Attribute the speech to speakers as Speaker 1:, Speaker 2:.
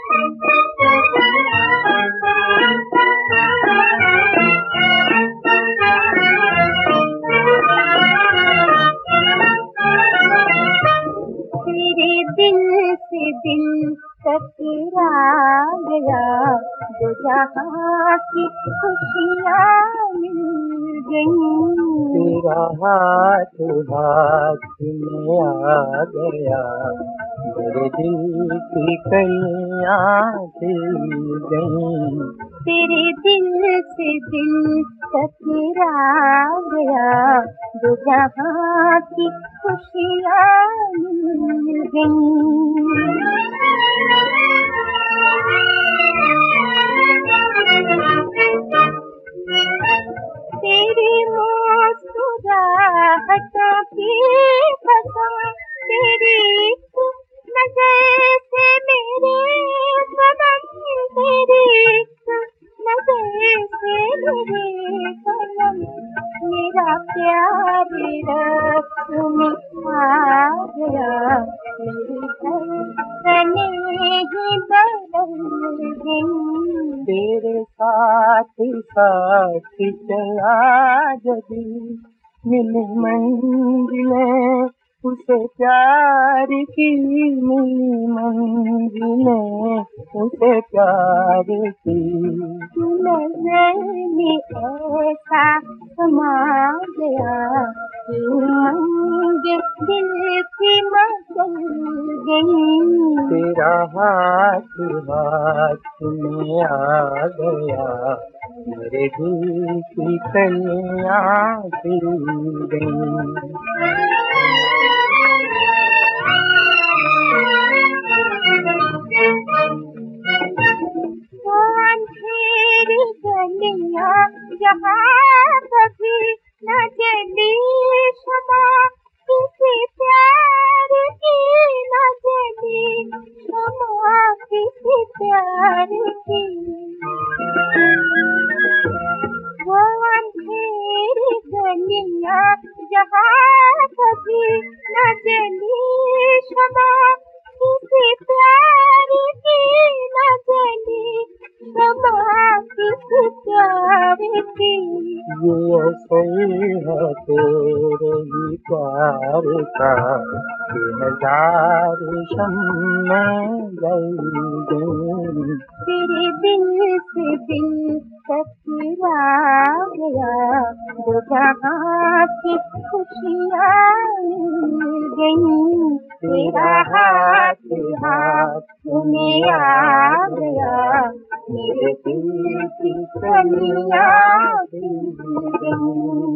Speaker 1: तेरे दिल से दिल टकरा गया, दो जहां की खुशियाँ मिल गई।
Speaker 2: तेरा हाथ हाथ में आ गया, मेरे दिल की कलियां खिल गईं।
Speaker 1: तेरे दिल से दिल टकरा गया, दो जहां की खुशियाँ मिल गईं। तेरी मुस्कुराहटों की कसम, तेरी नज़र से मेरे सनम, तेरी नज़र से मेरे सनम, मेरा प्यार रस में आ गया, मेरी धड़कनें ही बदल गईं।
Speaker 2: तेरे साथ साथ चला जभी मिली मंजिलें उसे प्यार की, मिली मंजिलें उसे प्यार की।
Speaker 1: नज़र में ऐसा समा गया कि उमंग दिल की मचल गई।
Speaker 2: तेरा हाथ हाथ में आ गया, मेरे दिल की कलियां खिल गईं।
Speaker 1: अंधेरी गलियां जहाँ कभी न जली शमा, किसी प्यार की न जली शमा, किसी प्यार की। वो अंधेरी गलियां जहाँ कभी न जली शमा, किसी प्यार की न जली शमा, किसी प्यार की।
Speaker 2: ये सही है तेरे ही प्यार का, कि हजार शम्मे जल गईं।
Speaker 1: तेरे दिल से दिल टकरा गया, दो जहां की खुशियाँ मिल गईं। तेरा हाथ हाथ में आ गया, मेरे दिल की कलियां खिल गईं।